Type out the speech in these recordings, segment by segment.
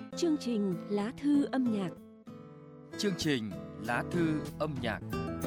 Chương trình Lá thư âm nhạc. Chương trình Lá thư âm nhạc.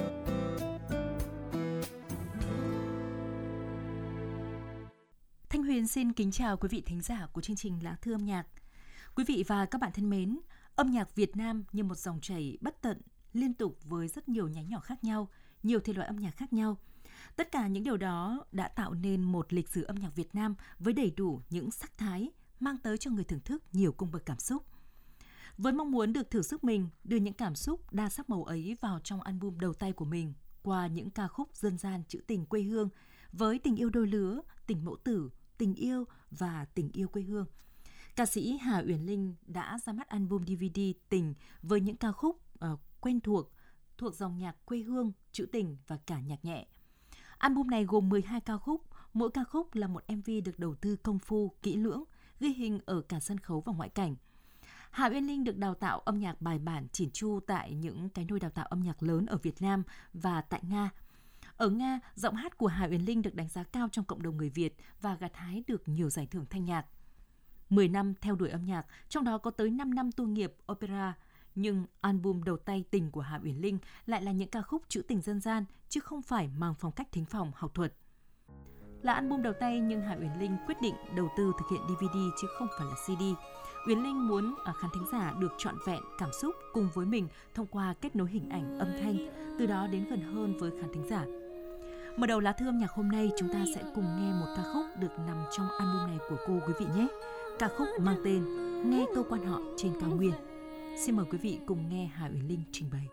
Thanh Huyền xin kính chào quý vị thính giả của chương trình Lá thư âm nhạc. Quý vị và các bạn thân mến, âm nhạc Việt Nam như một dòng chảy bất tận, liên tục với rất nhiều nhánh nhỏ khác nhau, nhiều thể loại âm nhạc khác nhau. Tất cả những điều đó đã tạo nên một lịch sử âm nhạc Việt Nam với đầy đủ những sắc thái, mang tới cho người thưởng thức nhiều cung bậc cảm xúc. Với mong muốn được thử sức mình, đưa những cảm xúc đa sắc màu ấy vào trong album đầu tay của mình qua những ca khúc dân gian trữ tình quê hương với tình yêu đôi lứa, tình mẫu tử, tình yêu và tình yêu quê hương. Ca sĩ Hà Uyển Linh đã ra mắt album DVD Tình với những ca khúc quen thuộc dòng nhạc quê hương, trữ tình và cả nhạc nhẹ. Album này gồm 12 ca khúc, mỗi ca khúc là một MV được đầu tư công phu, kỹ lưỡng, ghi hình ở cả sân khấu và ngoại cảnh. Hà Uyển Linh được đào tạo âm nhạc bài bản chỉn chu tại những cái nôi đào tạo âm nhạc lớn ở Việt Nam và tại Nga. Ở Nga, giọng hát của Hà Uyển Linh được đánh giá cao trong cộng đồng người Việt và gặt hái được nhiều giải thưởng thanh nhạc. 10 năm theo đuổi âm nhạc, trong đó có tới 5 năm tu nghiệp opera, nhưng album đầu tay Tình của Hà Uyển Linh lại là những ca khúc trữ tình dân gian chứ không phải mang phong cách thính phòng học thuật. Là album đầu tay nhưng Hà Uyển Linh quyết định đầu tư thực hiện DVD chứ không phải là CD. Uyển Linh muốn khán thính giả được trọn vẹn cảm xúc cùng với mình thông qua kết nối hình ảnh, âm thanh, từ đó đến gần hơn với khán thính giả. Mở đầu lá thư âm nhạc hôm nay, chúng ta sẽ cùng nghe một ca khúc được nằm trong album này của cô quý vị nhé. Ca khúc mang tên Nghe câu quan họ trên cao nguyên. Xin mời quý vị cùng nghe Hà Uyển Linh trình bày.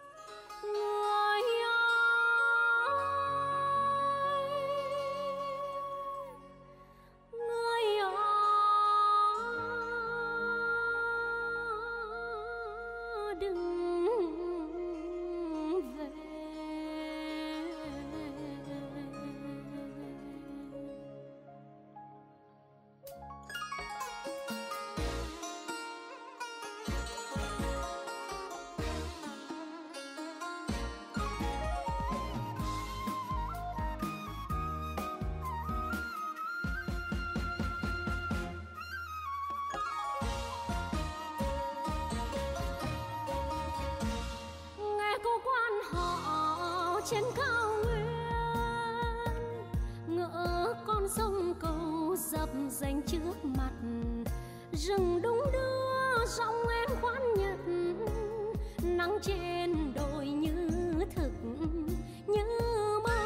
Trên cao nguyên ngỡ con sông cầu dập dành trước mặt, rừng đung đưa giọng em khoan nhật, nắng trên đồi như thực như mơ.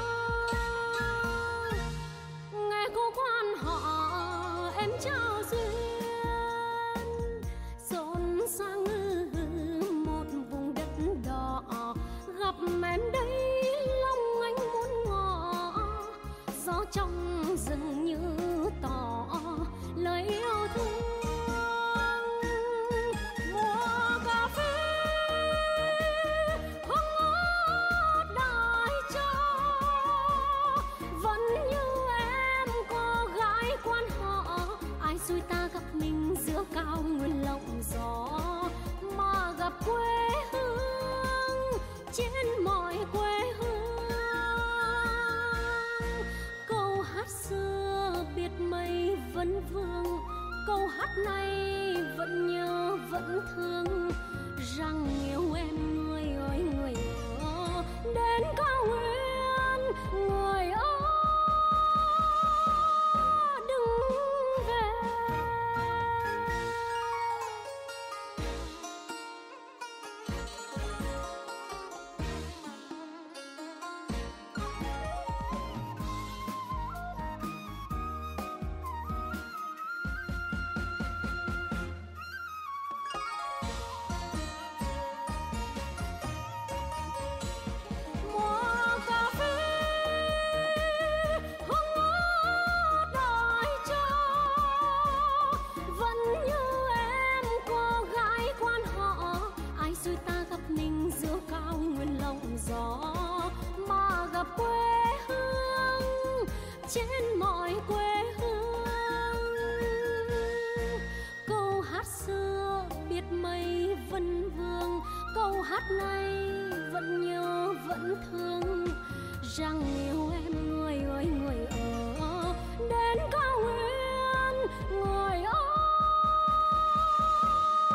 Nghe cô quan họ em trao duyên, xôn sang một vùng đất đỏ, gặp em đây trong rừng như tỏ lời yêu thương. Mùa cà phê hương ngát đài cho, vẫn như em cô gái quan họ. Ai xui ta gặp mình giữa cao nguyên lộng gió, mà gặp quê hương trên mọi quê hương. Mây vẫn vương, câu hát này vẫn nhớ vẫn thương, rằng yêu em người ơi người ơi, đến cao nguyên người ơi đừng về. Gió mà gặp quê hương trên mọi quê hương. Câu hát xưa biết mây vân vương, câu hát này vẫn nhớ vẫn thương, rằng yêu em người ơi người ở đến cao nguyên người ơi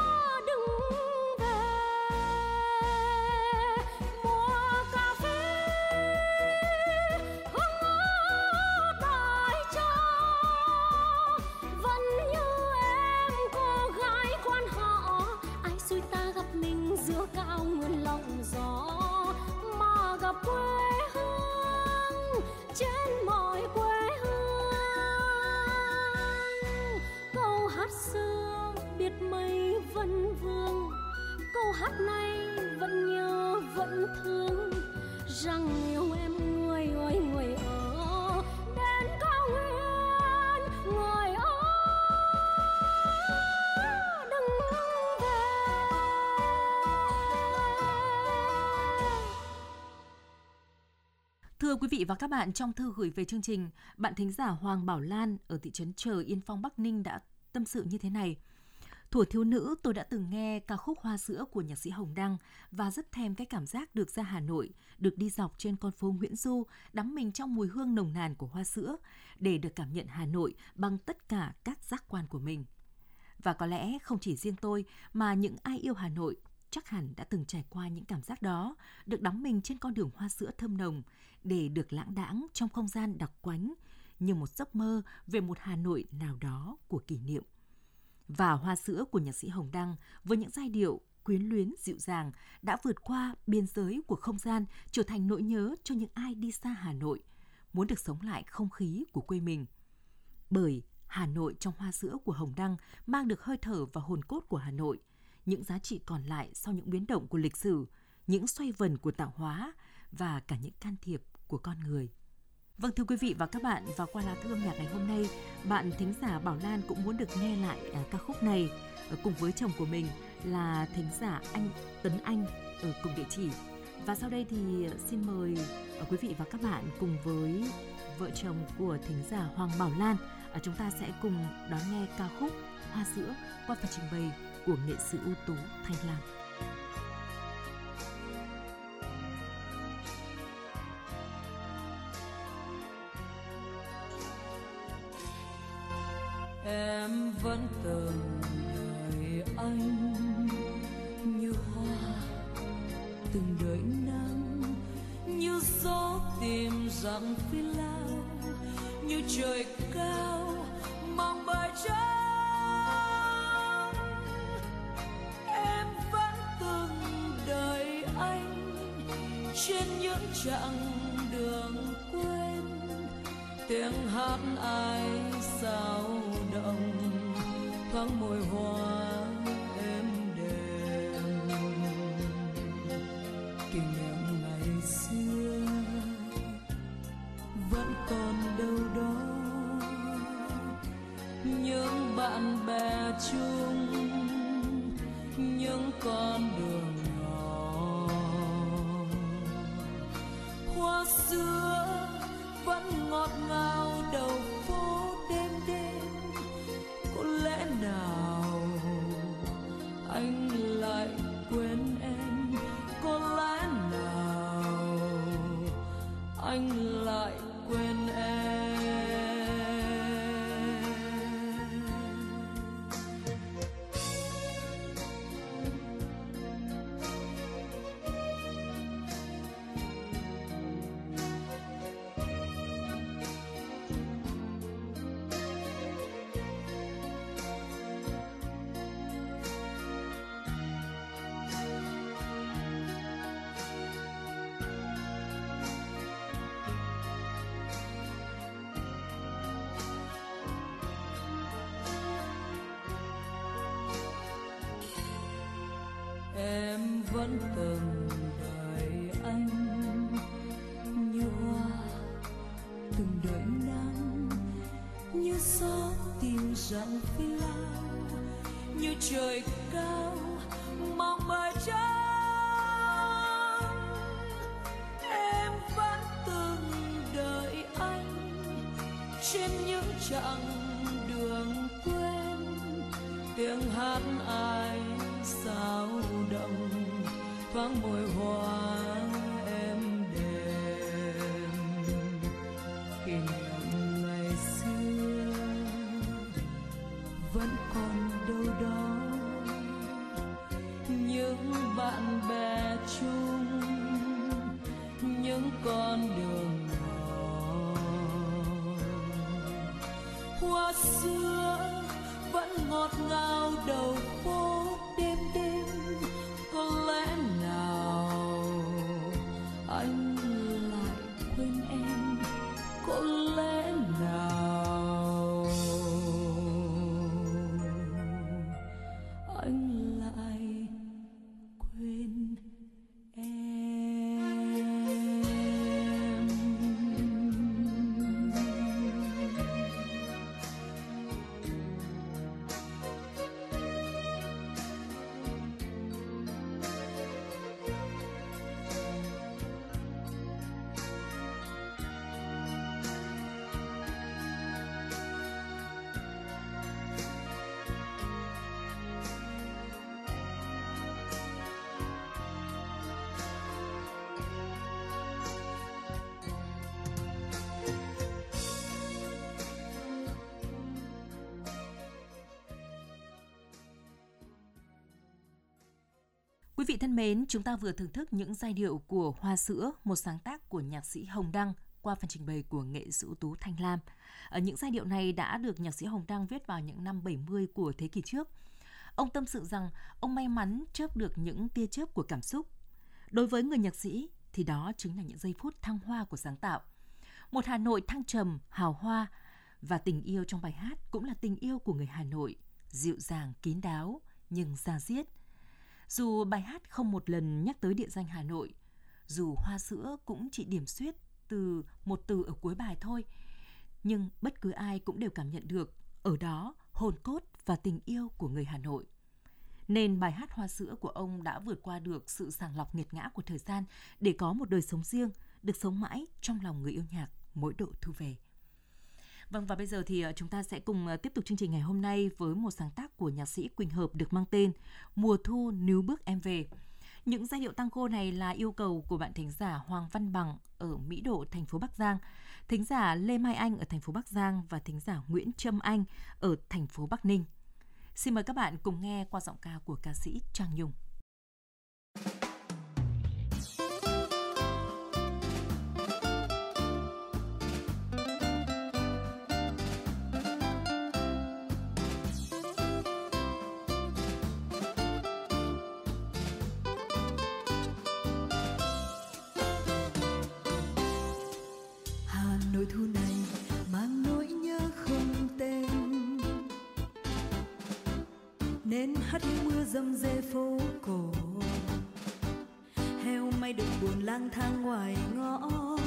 Thưa quý vị và các bạn, trong thư gửi về chương trình, bạn thính giả Hoàng Bảo Lan ở thị trấn Chờ Yên Phong, Bắc Ninh đã tâm sự như thế này. Thuở thiếu nữ, tôi đã từng nghe ca khúc Hoa sữa của nhạc sĩ Hồng Đăng và rất thèm cái cảm giác được ra Hà Nội, được đi dọc trên con phố Nguyễn Du, đắm mình trong mùi hương nồng nàn của hoa sữa, để được cảm nhận Hà Nội bằng tất cả các giác quan của mình. Và có lẽ không chỉ riêng tôi, mà những ai yêu Hà Nội chắc hẳn đã từng trải qua những cảm giác đó, được đắm mình trên con đường hoa sữa thơm nồng, để được lãng đãng trong không gian đặc quánh, như một giấc mơ về một Hà Nội nào đó của kỷ niệm. Và Hoa sữa của nhạc sĩ Hồng Đăng với những giai điệu quyến luyến dịu dàng đã vượt qua biên giới của không gian, trở thành nỗi nhớ cho những ai đi xa Hà Nội, muốn được sống lại không khí của quê mình. Bởi Hà Nội trong Hoa sữa của Hồng Đăng mang được hơi thở và hồn cốt của Hà Nội, những giá trị còn lại sau những biến động của lịch sử, những xoay vần của tạo hóa và cả những can thiệp của con người. Vâng, thưa quý vị và các bạn, và qua lá thư âm nhạc ngày hôm nay, bạn thính giả Bảo Lan cũng muốn được nghe lại ca khúc này cùng với chồng của mình là thính giả anh Tấn Anh ở cùng địa chỉ. Và sau đây thì xin mời quý vị và các bạn cùng với vợ chồng của thính giả Hoàng Bảo Lan, chúng ta sẽ cùng đón nghe ca khúc Hoa sữa qua phần trình bày của nghệ sĩ ưu tú Thanh Lam. Em vẫn từng đợi anh như hoa, từng đợi nắng, như gió tìm dặm phi lao, như trời cao mong bầu trời. Em vẫn từng đợi anh trên những chặng đường quên, tiếng hát ai sao động thoáng mùi hoa êm đềm. Kỷ niệm ngày xưa vẫn còn đâu đó, những bạn bè chung, những con đường nhỏ. Hoa sữa vẫn ngọt ngào đầu phố đêm đêm. Có lẽ nào anh lại quên em? Có lẽ nào anh lại quên em? Em vẫn từng đợi anh như hoa, từng đợi nắng, như gió tìm dặm phi lao, như trời cao mong bầu trời. Em vẫn từng đợi anh trên những chặng đường quên, tiếng hát ai sao động thoáng mùi hoa êm đềm. Kỷ niệm ngày xưa vẫn còn đâu đó, những bạn bè chung, những con đường nhỏ. Hoa sữa vẫn ngọt ngào đầu phố đêm đêm. Có lẽ nào anh lại quên em? Có lẽ nào anh lại quên em? Quý vị thân mến, chúng ta vừa thưởng thức những giai điệu của Hoa Sữa, một sáng tác của nhạc sĩ Hồng Đăng qua phần trình bày của nghệ sĩ ưu tú Thanh Lam. Những giai điệu này đã được nhạc sĩ Hồng Đăng viết vào những năm 70 của thế kỷ trước. Ông tâm sự rằng ông may mắn chớp được những tia chớp của cảm xúc. Đối với người nhạc sĩ thì đó chính là những giây phút thăng hoa của sáng tạo. Một Hà Nội thăng trầm, hào hoa, và tình yêu trong bài hát cũng là tình yêu của người Hà Nội, dịu dàng, kín đáo nhưng da diết. Dù bài hát không một lần nhắc tới địa danh Hà Nội, dù Hoa Sữa cũng chỉ điểm xuyết từ một từ ở cuối bài thôi, nhưng bất cứ ai cũng đều cảm nhận được ở đó hồn cốt và tình yêu của người Hà Nội. Nên bài hát Hoa Sữa của ông đã vượt qua được sự sàng lọc nghiệt ngã của thời gian để có một đời sống riêng, được sống mãi trong lòng người yêu nhạc mỗi độ thu về. Vâng, và bây giờ thì chúng ta sẽ cùng tiếp tục chương trình ngày hôm nay với một sáng tác của nhạc sĩ Quỳnh Hợp được mang tên Mùa Thu Níu Bước Em Về. Những giai điệu tango này là yêu cầu của bạn thính giả Hoàng Văn Bằng ở Mỹ Độ, thành phố Bắc Giang, thính giả Lê Mai Anh ở thành phố Bắc Giang và thính giả Nguyễn Trâm Anh ở thành phố Bắc Ninh. Xin mời các bạn cùng nghe qua giọng ca của ca sĩ Trang Nhung. Nỗi thu này mang nỗi nhớ không tên, nên hắt mưa râm rê phố cổ. Heo may đừng buồn lang thang ngoài ngõ,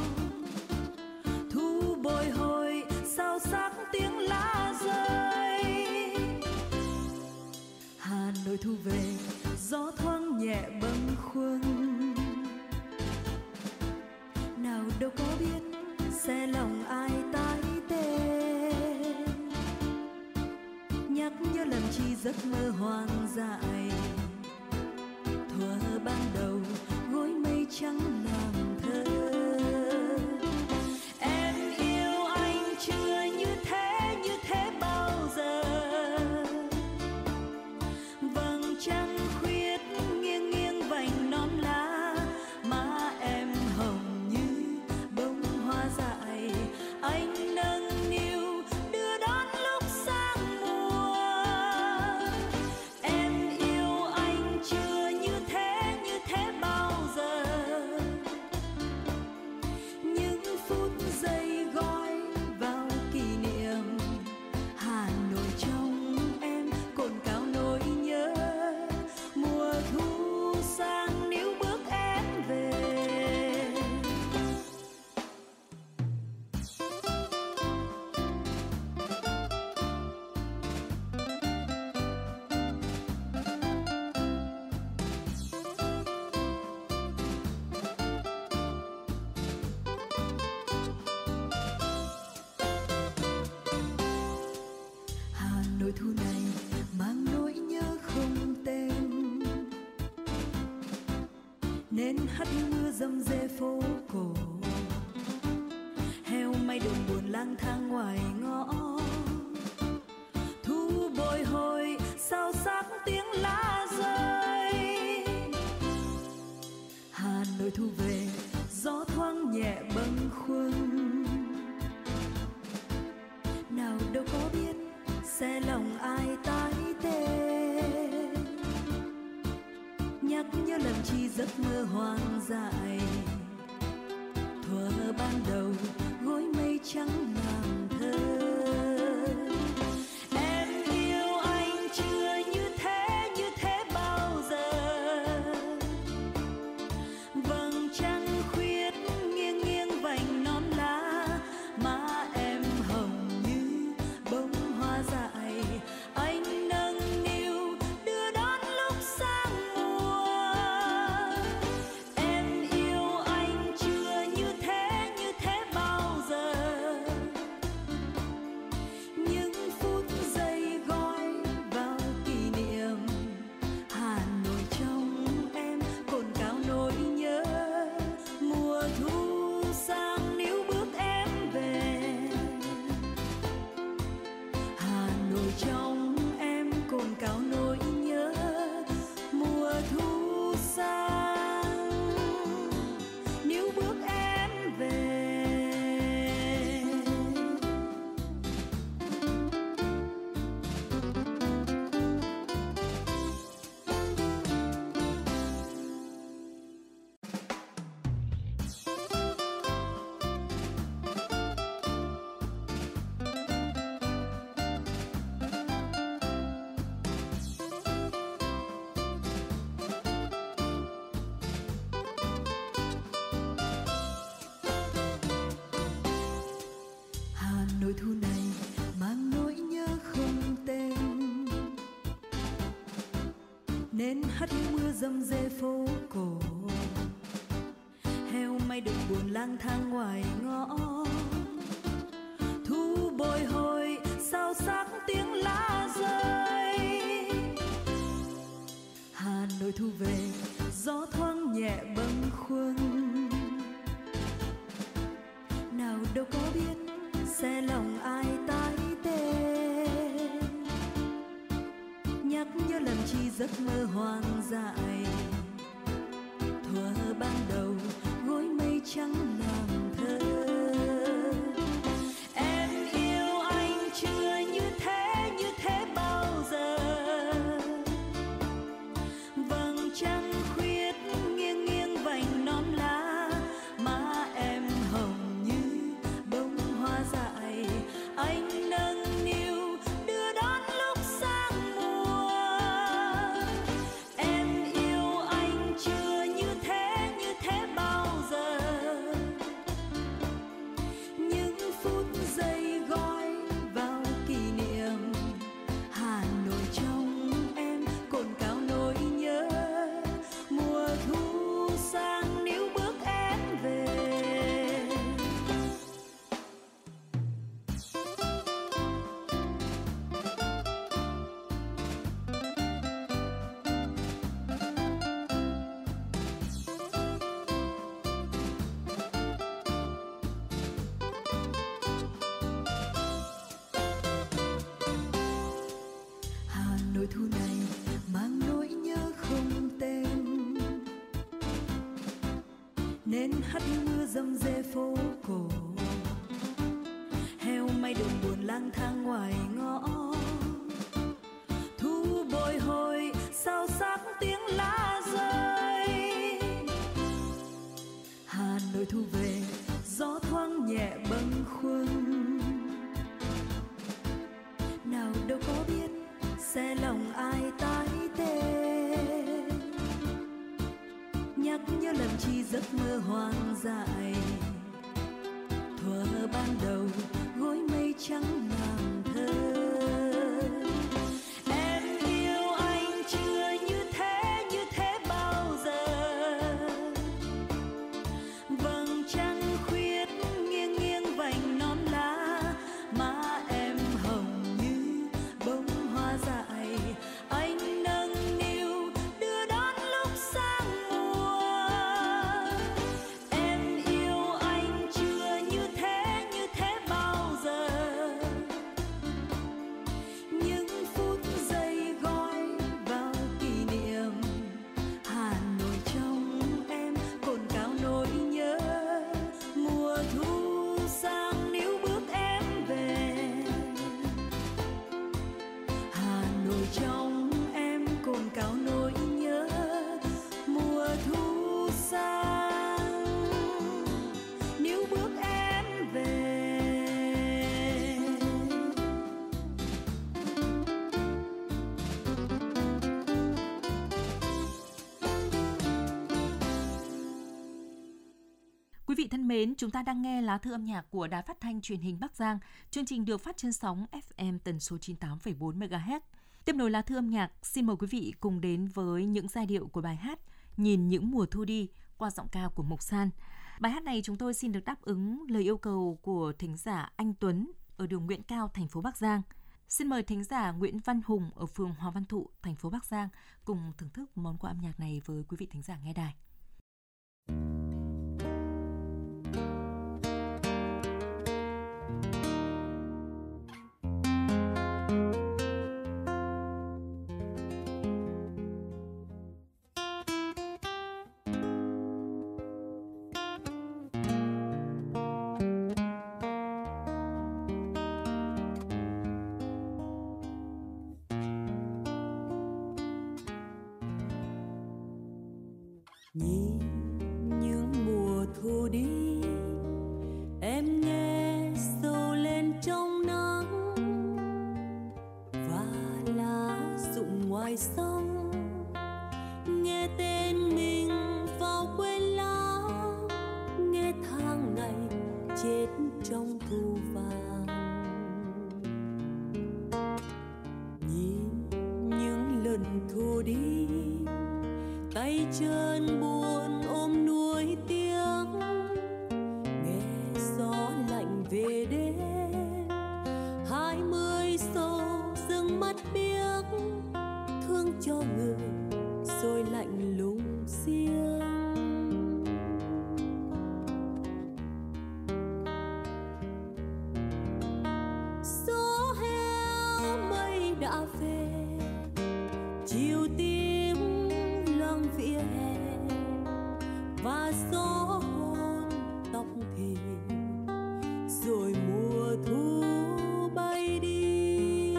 thu bồi hồi sao sắc tiếng lá rơi. Hà Nội thu về gió thoáng nhẹ bâng khuâng, nào đâu có biết xe lòng ai tái tê, nhắc nhớ lần chi giấc mơ hoang dại. Thuở ban đầu gối mây trắng làm thơ, em yêu anh chưa như thế bao giờ. Vầng trăng khuyết nghiêng nghiêng vành non lá, má em hồng như bông hoa dại. Anh nâng niu đưa đón lúc sang mùa, em yêu anh chưa như thế bao giờ. Những phút giây gói vào kỷ niệm, Hà Nội trong em cồn cào nỗi nhớ. Mùa thu sang níu bước em về. Hà Nội thu này mang nỗi nhớ không tên, nên hắt mưa râm rê phố cổ. Heo may đừng buồn lang thang ngoài ngõ, thu bồi hồi sao sắc tiếng lá rơi. Hà Nội thu về gió thoáng nhẹ bâng khuâng, nào đâu có biết xe lòng ai tái tê, nhắc nhớ lần chi giấc mơ hoang dại. Thuở ban đầu gối mây trắng làm thơ, em yêu anh chưa như thế bao giờ. Vầng trăng khuyết nghiêng nghiêng vành non lá, má em hồng như bông hoa dại. Anh nâng niu đưa đón lúc sang mùa, em nên hắt hiu mưa rầm rề phố cổ. Heo may đừng buồn lang thang ngoài ngõ, thu bồi hồi sao sắc tiếng lá rơi. Hà Nội thu về gió thoáng nhẹ bâng khuâng, nào đâu có biết xe lòng ai tái tê, nhắc nhớ làm chi giấc mơ hoang dại. Thuở ban đầu gối mây trắng làm thơ, em yêu anh chưa như thế bao giờ. Vầng trăng khuyết nghiêng nghiêng vành non lá, má em hồng như bông hoa dại. Anh nâng niu đưa đón lúc sang mùa, em yêu anh chưa như thế bao giờ. Những phút giây gói vào kỷ niệm, Hà Nội trong em cồn cào nỗi nhớ. Mùa thu sang níu bước em về. Hà Nội thu này mang nỗi nhớ không tên, nên hắt hiu mưa rầm rề phố cổ. Heo may đường buồn lang thang ngoài ngõ, thu bồi hồi sao sắc tiếng lá rơi. Hà Nội thu về gió thoáng nhẹ bâng khuâng, nào đâu có biết xe lòng ai tái tê, nhắc nhớ làm chi giấc mơ hoang dại. Thuở ban đầu gối mây trắng làm thơ, em yêu anh chưa như thế bao giờ. Vầng trăng khuyết nghiêng nghiêng vành non lá, má em hồng như bông hoa dại. Anh nâng niu đưa đón lúc sang mùa, em yêu anh chưa như thế bao giờ. Những phút giây gói vào kỷ niệm, Hà Nội trong em cồn cào nỗi nhớ. Mùa thu sang níu bước em về, Hà Nội trong em cồn cào nỗi nhớ. Mùa thu sang níu bước em về. Quý vị thân mến, chúng ta đang nghe lá thư âm nhạc của Đài Phát thanh Truyền hình Bắc Giang. Chương trình được phát trên sóng FM tần số 98,4 MHz. Tiếp nối lá thư âm nhạc, xin mời quý vị cùng đến với những giai điệu của bài hát Nhìn những mùa thu đi qua giọng ca của Mộc San. Bài hát này chúng tôi xin được đáp ứng lời yêu cầu của thính giả Anh Tuấn ở đường Nguyễn Cao, thành phố Bắc Giang. Xin mời thính giả Nguyễn Văn Hùng ở phường Hoàng Văn Thụ, thành phố Bắc Giang cùng thưởng thức món quà âm nhạc này với quý vị thính giả nghe đài. Nhìn những mùa thu đi, em nghe sầu lên trong nắng và lá rụng ngoài sông, nghe tên mình vào quên lãng, nghe tháng ngày chết trong thu vàng. Nhìn những lần thu đi, tay chân buồn ôm nuối tiếng, nghe gió lạnh về đêm. 20 sâu rừng mắt biếc, thương cho người rồi lạnh lùng riêng. Gió heo mây đã về, chiều tím loang vỉa hè, và gió hôn tóc thềm, rồi mùa thu bay đi.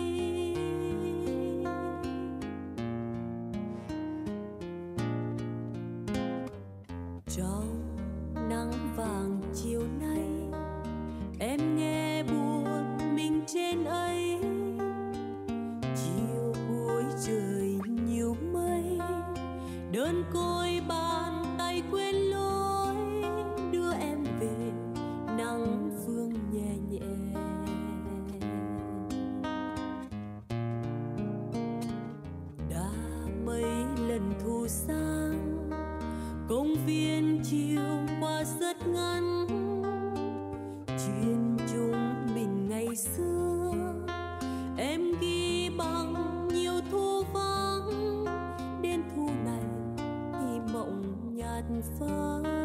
Trong nắng vàng chiều nay, em nghe buồn mình trên ấy. Chiều cuối trời nhiều mây, đơn côi bàn tay quên lối, đưa em về nắng phương nhẹ nhẹ. Đã mấy lần thu sang, công viên chiều qua rất ngắn. Chuyện chúng mình ngày xưa em ghi bằng nhiều thu vắng, đến thu này thì mộng nhạt phai.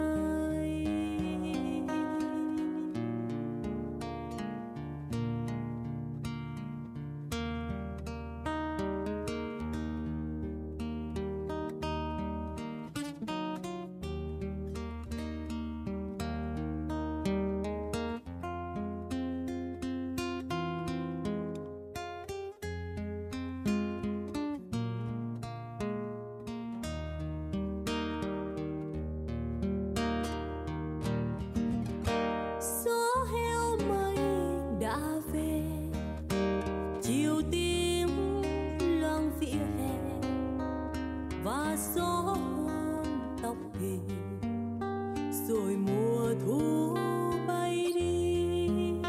Gió heo mây đã về, chiều tím loang vỉa hè, và gió hôn tóc thềm, rồi mùa thu bay đi.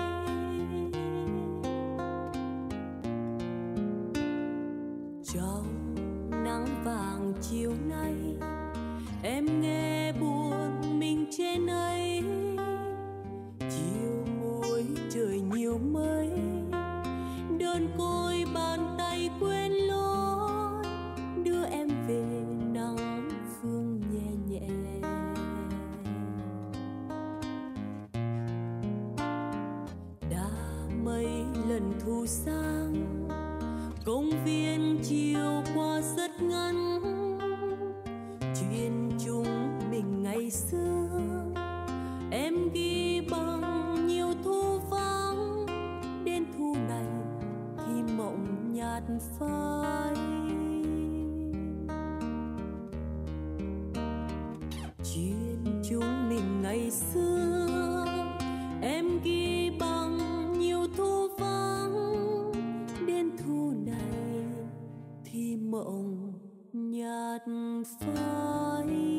Trong nắng vàng chiều nay, em nghe buồn mình trên ấy. Chiều muối trời nhiều mây, đơn côi bàn tay quên lối, đưa em về nắng phương nhẹ nhẹ. Đã mấy lần thu sang, công viên chiều qua rất ngắn. Chuyện chúng mình ngày xưa em ghi bằng nhiều thu vắng, đến thu này thì mộng nhạt phai. Chuyện chúng mình ngày xưa em ghi bằng nhiều thu vắng, đến thu này thì mộng nhạt phai.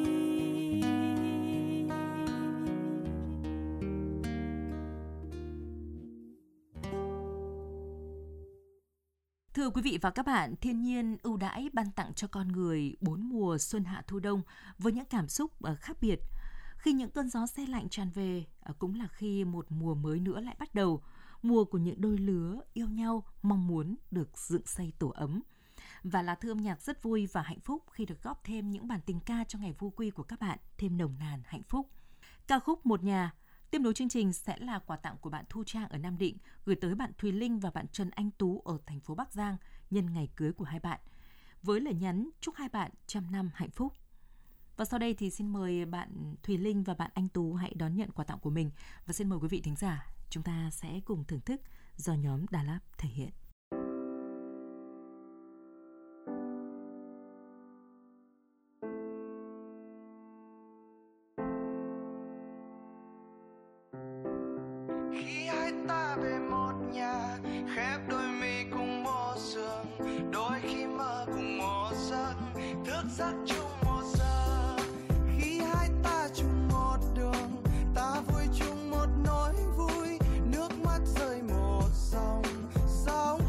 Thưa quý vị và các bạn, thiên nhiên ưu đãi ban tặng cho con người 4 mùa xuân hạ thu đông với những cảm xúc khác biệt. Khi những cơn gió se lạnh tràn về, cũng là khi một mùa mới nữa lại bắt đầu, mùa của những đôi lứa yêu nhau mong muốn được dựng xây tổ ấm. Và Lá Thư âm nhạc rất vui và hạnh phúc khi được góp thêm những bản tình ca cho ngày vu quy của các bạn thêm nồng nàn hạnh phúc. Ca khúc Một Nhà tiếp nối chương trình sẽ là quà tặng của bạn Thu Trang ở Nam Định gửi tới bạn Thùy Linh và bạn Trần Anh Tú ở thành phố Bắc Giang nhân ngày cưới của hai bạn, với lời nhắn chúc hai bạn trăm năm hạnh phúc. Và sau đây thì xin mời bạn Thùy Linh và bạn Anh Tú hãy đón nhận quà tặng của mình, và xin mời quý vị thính giả chúng ta sẽ cùng thưởng thức do nhóm Đà Lạt thể hiện. Khi hai ta về một nhà, khép đôi mi cùng một giường, đôi khi mơ cùng một giấc, thức giấc chung một giờ. Khi hai ta chung một đường, ta vui chung một nỗi vui, nước mắt rơi một dòng, dòng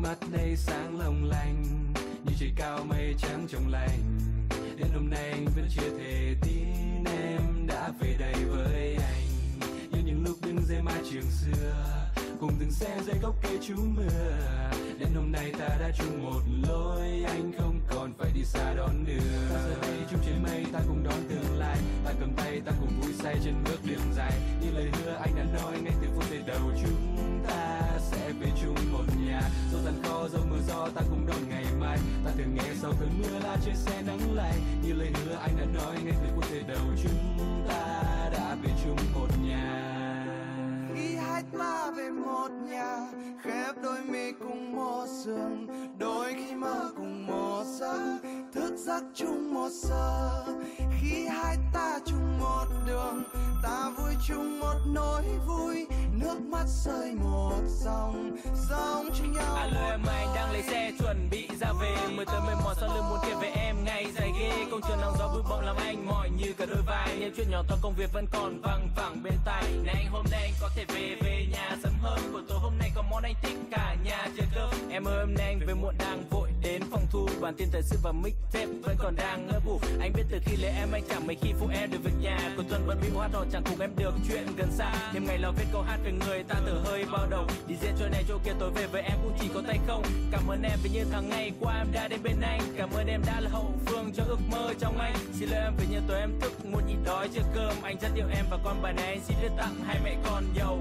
mắt đây sáng long lanh như trời cao mây trắng trong lành. Đến hôm nay anh vẫn chưa thể tin em đã về đây với anh, như những lúc đứng dưới mái trường xưa cùng từng xe dưới gốc cây trú mưa. Đến hôm nay ta đã chung một lối, anh không còn phải đi xa đón đưa. Ta giờ đây chung trên mây, ta cùng đón tương lai, ta cầm tay, ta cùng vui say trên bước đường dài. Như lời hứa anh đã nói ngay từ phút giây đầu, chúng ta sẽ về chung một nhà. Dẫu gian khó, dẫu mưa gió, ta cùng đón ngày mai. Ta thường nghe sau cơn mưa là trời sẽ nắng lại. Như lời hứa anh đã nói ngay từ phút giây đầu, chúng ta đã về chung một nhà. Khi hai ta về một nhà, khép đôi mi cùng một giường, đôi khi mơ cùng một giấc, thức giấc chung một giờ. Khi hai ta chung một đường, ta vui chung một nỗi vui, nước mắt rơi một dòng, sống chung nhau. Alo em, anh đang lấy xe chuẩn bị ra về, mới tới mệt mỏi sau lưng muốn kể về em ngày dài ghê. Công trường nắng gió bụi bặm làm anh mỏi như cả đôi vai, những chuyện nhỏ to công việc vẫn còn văng vẳng bên tai. Này anh, hôm nay anh có thể về nhà sớm hơn, buổi tối hôm nay có món anh thích cả nhà chờ cơm. Em ơi, hôm nay anh về muộn đang vội đến phòng thu, bản tin thời sự và mixtape vẫn còn đang ngỡ ngủ. Anh biết từ khi lấy em anh chẳng mấy khi phụ em được việc nhà, cuối tuần bận bịu hát hò chẳng cùng em được chuyện gần xa. Đêm ngày lo viết câu hát về người ta thở hơi bao đầu, đi diễn chỗ này chỗ kia tối về với em cũng chỉ có tay không. Cảm ơn em vì những tháng ngày qua em đã đến bên anh, cảm ơn em đã là hậu phương cho ước mơ trong anh. Xin lỗi em vì những tối em thức muốn nhịn đói chưa cơm, anh rất yêu em và con bài này anh xin đưa tặng hai mẹ con giàu.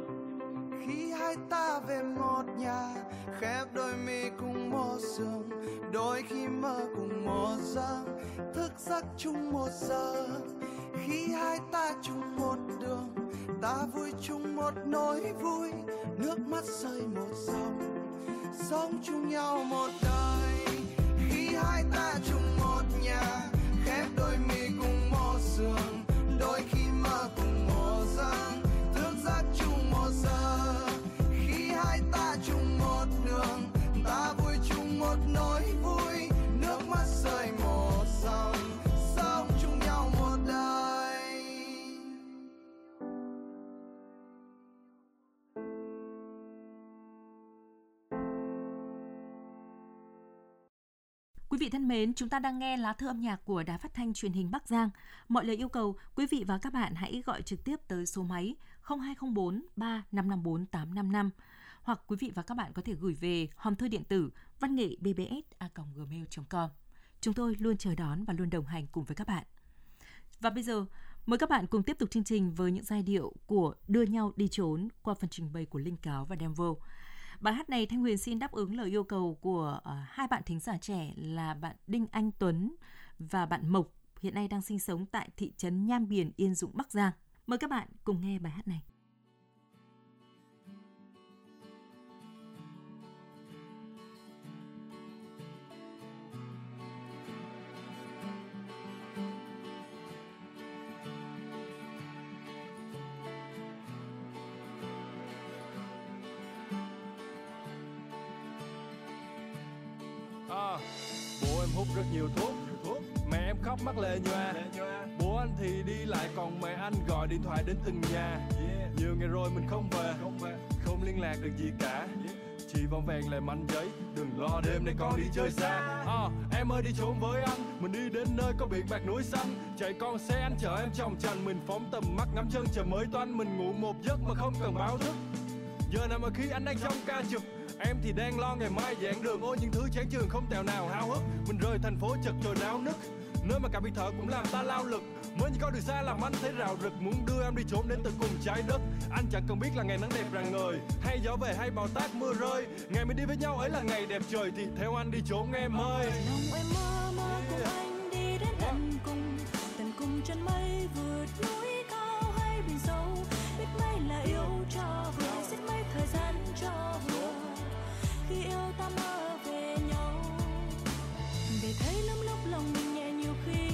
Khi hai ta về một nhà, khép đôi mi cùng một giường, đôi khi mơ cùng một giấc, thức giấc chung một giờ. Khi hai ta chung một đường, ta vui chung một nỗi vui, nước mắt rơi một dòng, sống chung nhau một đời. Khi hai ta chung một nhà, khép đôi mi cùng một giường, đôi khi mơ cùng một giấc, thức giấc chung một giờ. Khi hai ta chung một đường, ta vui chung một nỗi vui, nước mắt rơi một dòng, sống chung nhau một đời. Quý vị thân mến, chúng ta đang nghe lá thư âm nhạc của Đài Phát thanh Truyền hình Bắc Giang. Mọi lời yêu cầu, quý vị và các bạn hãy gọi trực tiếp tới số máy 0204 3554 855 hoặc quý vị và các bạn có thể gửi về hòm thư điện tử vanngệ@bbs.gmail.com. Chúng tôi luôn chờ đón và luôn đồng hành cùng với các bạn. Và bây giờ, mời các bạn cùng tiếp tục chương trình với những giai điệu của Đưa nhau đi trốn qua phần trình bày của Linh Cáo và Demvo. Bài hát này Thanh Huyền xin đáp ứng lời yêu cầu của hai bạn thính giả trẻ là bạn Đinh Anh Tuấn và bạn Mộc, hiện nay đang sinh sống tại thị trấn Nham Biển, Yên Dũng, Bắc Giang. Mời các bạn cùng nghe bài hát này. Bố em hút rất nhiều thuốc, mẹ em khóc mắt lệ nhòa. Bố anh thì đi lại còn mẹ anh gọi điện thoại đến từng nhà. Nhiều ngày rồi mình không về, không liên lạc được gì cả. Chỉ vòng vàng lại mảnh giấy, đừng lo đêm nay con đi chơi xa. Em ơi đi trốn với anh, mình đi đến nơi có biển bạc núi xanh. Chạy con xe anh chở em trong trành, mình phóng tầm mắt ngắm chân trời mới toanh. Mình ngủ một giấc mà không cần báo thức. Giờ nào mà khi anh đang trong ca trực, em thì đang lo ngày mai giảng đường. Ôi những thứ chán trường không tèo nào háo hức. Mình rời thành phố chật chội náo nức, nơi mà cả biệt thự cũng làm ta lao lực. Mới như con đường xa làm anh thấy rào rực, muốn đưa em đi trốn đến tận cùng trái đất. Anh chẳng cần biết là ngày nắng đẹp rạng ngời, hay gió về hay bão táp mưa rơi. Ngày mình đi với nhau ấy là ngày đẹp trời, thì theo anh đi trốn em ơi. Lòng em mơ mơ cùng anh đi đến tận cùng chân mây, vượt núi cao hay biển sâu. Biết mấy là yêu cho vừa, biết mấy thời gian cho vừa. Khi yêu ta mơ về nhau, để thấy lắm lúc lòng mình nhẹ nhiều khi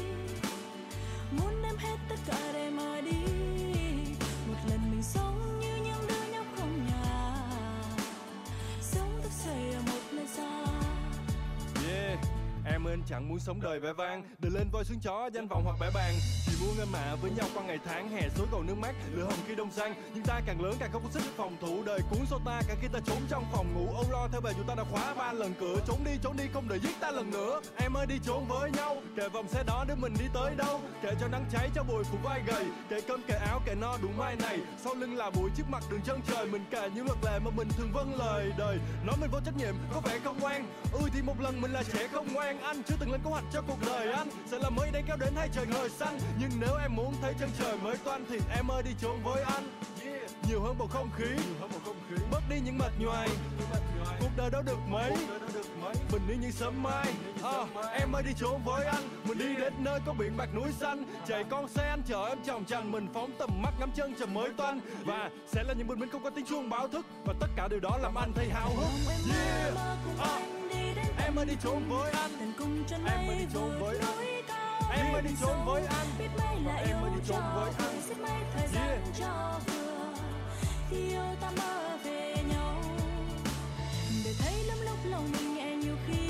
muốn đem hết tất cả để mà đi. Một lần mình sống như những đứa nhóc không nhà, sống thức dậy ở một nơi xa. Em ơi anh chẳng muốn sống đời vẻ vang. Đời lên voi xuống chó, danh vọng hoặc bẻ bàn. Chỉ muốn êm ả với nhau qua ngày tháng. Hè suối cầu nước mắt, lửa hồng khi đông sang. Nhưng ta càng lớn càng không có sức phòng thủ. Đời cuốn sâu ta cả khi ta trốn trong phòng ngủ. Âu lo theo bề dù ta đã khóa 3 lần cửa. Trốn đi không đợi giết ta lần nữa. Em ơi đi trốn với nhau, kệ vòng xe đó để mình đi tới đâu. Kệ cho nắng cháy cho bụi phủ vai gầy. Kệ cơm kệ áo kệ no đủ mai này. Sau lưng là bụi trước mặt đường chân trời. Mình kể những luật lệ mà mình thường vâng lời. Đời nói mình vô trách nhiệm có vẻ không ngoan. Thì một lần mình là trẻ không ngoan. Anh chưa từng lên kế hoạch cho cuộc đời anh. Sẽ là mới đang kéo đến hay trời ngời xanh. Nhưng nếu em muốn thấy chân trời mới toan thì em ơi đi trốn với anh. Nhiều hơn bầu không khí, bớt đi những mệt nhoài. Cuộc đời đâu được mấy, bình yên như sớm mai. Em ơi đi trốn với anh, mình đi đến nơi có biển bạc núi xanh. Chạy con xe anh chở em chòng chành, mình phóng tầm mắt ngắm chân trời mới toan. Và sẽ là những bình minh không có tiếng chuông báo thức. Và tất cả điều đó làm anh thấy hào hức. Em ơi đi trốn với anh, em ơi đi trốn với anh, em ơi đi trốn với anh, em ơi đi trốn với anh. Khi yêu ta mơ về nhau, để thấy lắm lúc lòng mình nhẹ nhiều khi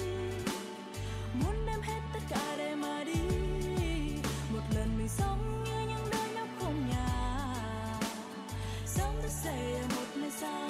muốn đem hết tất cả để mà đi. Một lần mình sống như những đứa nhóc không nhà, sống thức dậy ở một nơi xa.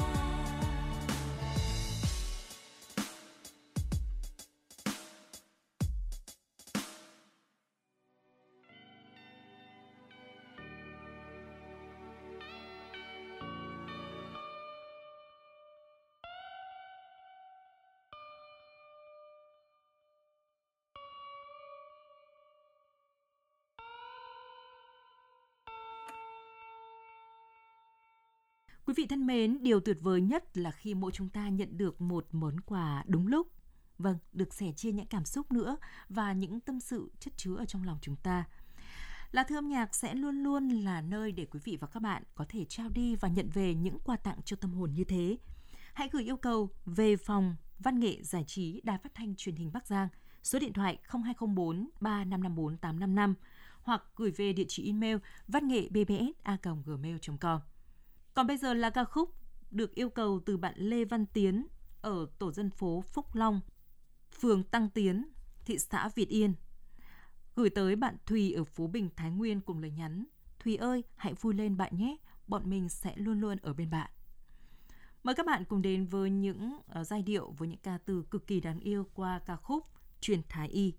Quý vị thân mến, điều tuyệt vời nhất là khi mỗi chúng ta nhận được một món quà đúng lúc. Vâng, được sẻ chia những cảm xúc nữa và những tâm sự chất chứa ở trong lòng chúng ta. Lá Thư âm nhạc sẽ luôn luôn là nơi để quý vị và các bạn có thể trao đi và nhận về những quà tặng cho tâm hồn như thế. Hãy gửi yêu cầu về phòng Văn nghệ Giải trí Đài Phát thanh Truyền hình Bắc Giang, số điện thoại 0204 3554 855 hoặc gửi về địa chỉ email vangnghệ@bbs.gmail.com. Còn bây giờ là ca khúc được yêu cầu từ bạn Lê Văn Tiến ở tổ dân phố Phúc Long, phường Tăng Tiến, thị xã Việt Yên. Gửi tới bạn Thùy ở Phú Bình, Thái Nguyên cùng lời nhắn: Thùy ơi, hãy vui lên bạn nhé, bọn mình sẽ luôn luôn ở bên bạn. Mời các bạn cùng đến với những giai điệu với những ca từ cực kỳ đáng yêu qua ca khúc Truyền Thái Y.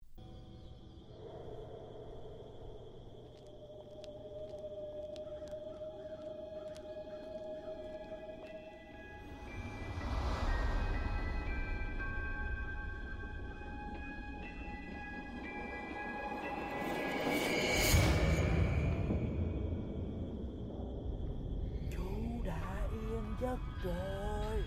Giấc rồi.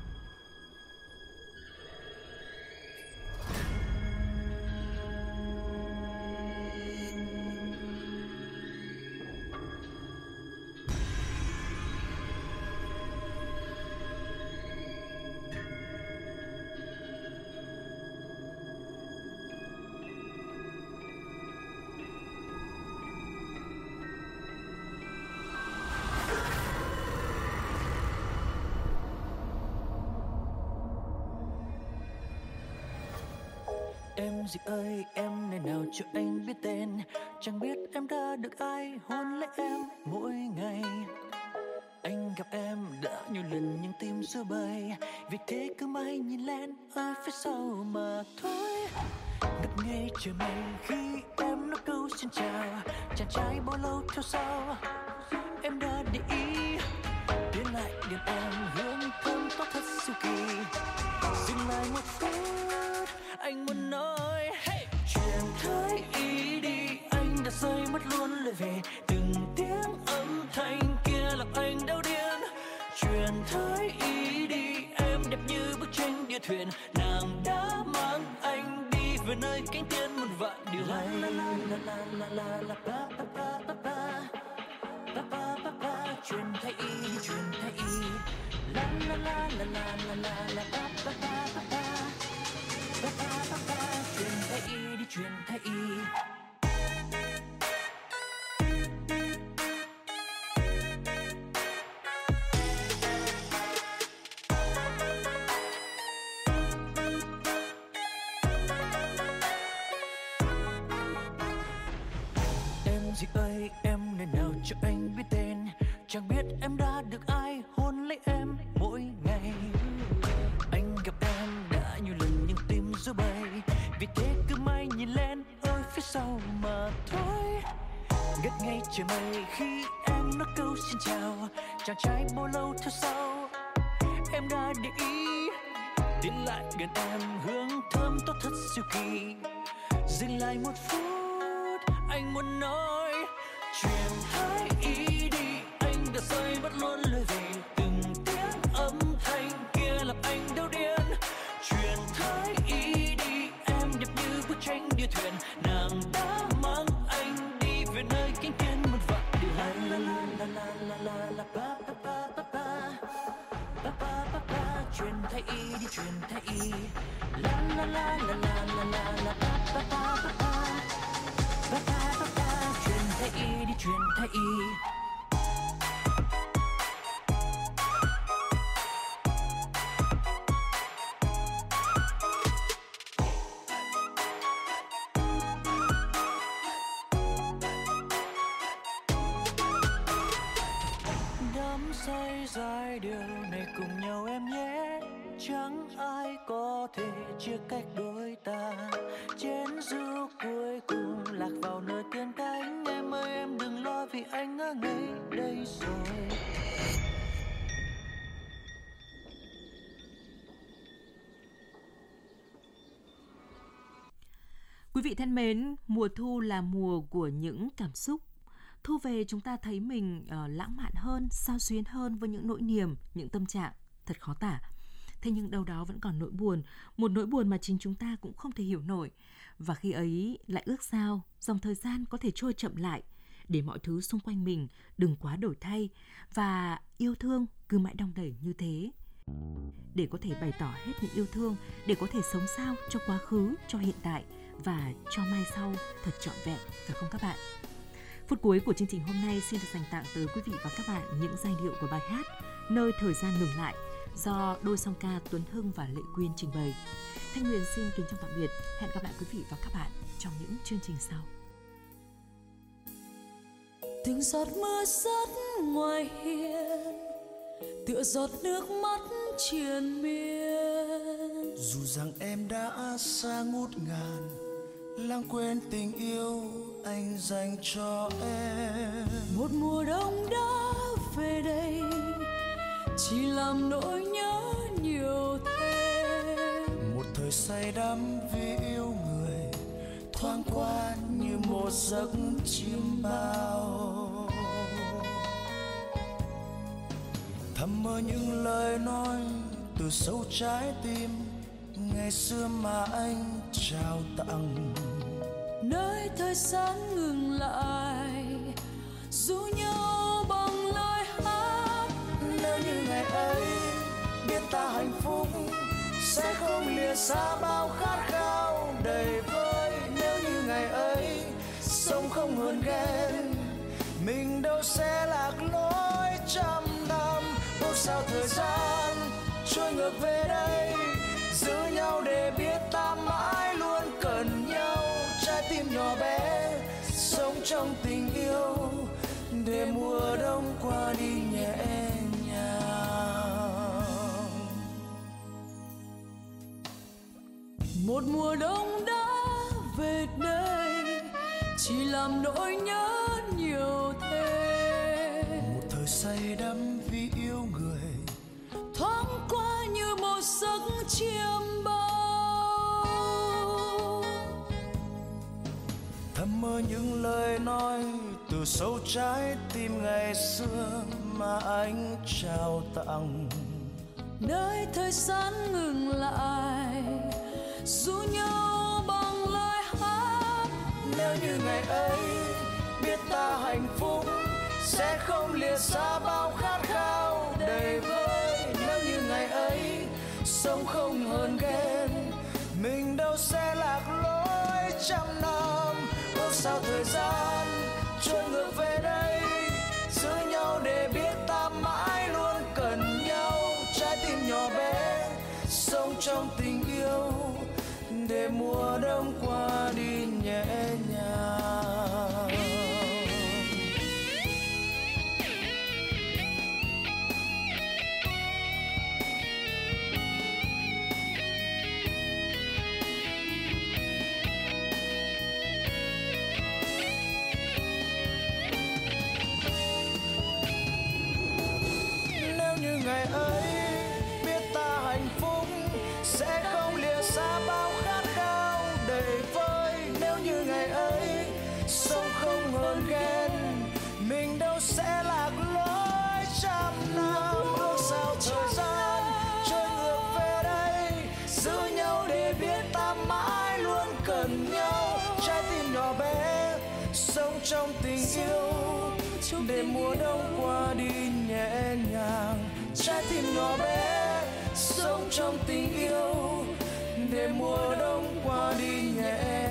Em Dịch ơi, em nơi nào cho anh biết tên. Chẳng biết em đã được ai hôn lấy em mỗi ngày. Anh gặp em đã nhiều lần nhưng tim rối bời. Vì thế cứ mãi nhìn lên ở phía sau mà thôi. Ngất ngây chờ mây khi em nói câu xin chào. Chàng trai bao lâu theo sau em đã để ý. Tiến lại gần em hương thơm tóc thật siêu kỳ. Dừng lại một phút anh muốn nói hey. Truyền Thái Y đi, anh đã rơi mất luôn lời về. Từng tiếng âm thanh kia làm anh đau điên. Truyền Thái Y đi, em đẹp như bức tranh địa thuyền. Nàng đã mang anh đi về nơi cánh tiên muôn vạn điều hay. La la la la la la la ba ba ba ba ba ba ba ba ba. Truyền Thái Y, truyền Thái Y. La la la la la la la la ba ba ba ba ba. Truyền Thái Y đi, truyền Thái Y. cho anh biết tên. Chẳng biết em đã được ai hôn lấy em mỗi ngày. Anh gặp em đã nhiều lần nhưng tim rối bời, vì thế cứ mãi nhìn lên ở phía sau mà thôi. Ngất ngây trời mây khi em nói câu xin chào, chàng trai bao lâu theo sau em đã để ý. Tiến lại gần em hương thơm tốt thật siêu kỳ. Dừng lại một phút anh muốn nói chuyện hãy ý đi. Anh đã rơi mất luôn lời về từng tiếng âm thanh kia làm anh đau điên. Chuyện hãy ý đi em đẹp như bức tranh đia thuyền, nàng đã mang anh đi về nơi cánh tiên một vạn điều hay. La la la la la la la ba ba ba ba ba ba ba ba ba. Chuyện thay y đi chuyện thay y. La la la la la la la la ba ba ba ba ba ba ba ba ba. Chuyện thay y đi chuyện thay y. Say dài điều này cùng nhau em nhé, chẳng ai có thể chia cách đôi ta. Trên du cuối cùng lạc vào nơi tiên cánh, em ơi em đừng lo vì anh ở ngay đây rồi. Quý vị thân mến, mùa thu là mùa của những cảm xúc. Thu về chúng ta thấy mình lãng mạn hơn, xao xuyến hơn với những nỗi niềm, những tâm trạng thật khó tả. Thế nhưng đâu đó vẫn còn nỗi buồn, một nỗi buồn mà chính chúng ta cũng không thể hiểu nổi. Và khi ấy lại ước sao dòng thời gian có thể trôi chậm lại, để mọi thứ xung quanh mình đừng quá đổi thay và yêu thương cứ mãi đong đẩy như thế. Để có thể bày tỏ hết những yêu thương, để có thể sống sao cho quá khứ, cho hiện tại và cho mai sau thật trọn vẹn, phải không các bạn? Phút cuối của chương trình hôm nay xin được dành tặng tới quý vị và các bạn những giai điệu của bài hát Nơi Thời Gian Ngừng Lại do đôi song ca Tuấn Hưng và Lệ Quyên trình bày. Thanh Huyền xin kính chào tạm biệt. Hẹn gặp lại quý vị và các bạn trong những chương trình sau. Từng giọt mưa rớt ngoài hiên, tựa giọt nước mắt triền miên. Dù rằng em đã xa ngút ngàn, lãng quên tình yêu anh dành cho em. Một mùa đông đã về đây, chỉ làm nỗi nhớ nhiều thêm. Một thời say đắm vì yêu người, thoáng qua như một giấc chim bao. Thầm mơ những lời nói từ sâu trái tim, ngày xưa mà anh trao tặng. Nơi thời gian ngừng lại, ru nhau bằng lời hát. Nếu như ngày ấy biết ta hạnh phúc, sẽ không lìa xa bao khát khao đầy vơi. Nếu như ngày ấy sống không hờn ghen, mình đâu sẽ lạc lối trăm năm. Ước sao thời gian trôi ngược về đây, giữ nhau để biết ta mãi luôn cần nhau. Trái tim nhỏ bé sống trong tình yêu, để mùa đông qua đi nhẹ nhàng. Một mùa đông đã về đây, chỉ làm nỗi nhớ nhiều thêm. Một thời say đắm vì yêu người, thoáng qua như một giấc chiêm bao. Thầm mơ những lời nói từ sâu trái tim ngày xưa mà anh trao tặng. Nơi thời gian ngừng lại, ru nhau bằng lời hát. Nếu như ngày ấy biết ta hạnh phúc, sẽ không lìa xa bao khát khao đầy vơi. Nếu như ngày ấy sống không hờn ghen, mình đâu sẽ lạc lối trăm năm. Ước sao thời gian trôi ngược về đây, giữ nhau để biết ta mãi luôn cần nhau. Trái tim nhỏ bé sống trong tình yêu, để mùa đông qua đi nhẹ nhàng. vời vơi. Nếu như ngày ấy sống không hờn ghen, mình đâu sẽ lạc lối trăm năm. Ước sao thời gian trôi ngược về đây, giữ nhau để biết ta mãi luôn cần nhau. Trái tim nhỏ bé sống trong tình yêu, để mùa đông qua đi nhẹ nhàng. Trái tim nhỏ bé sống trong tình yêu, để mùa đông qua đi nhẹ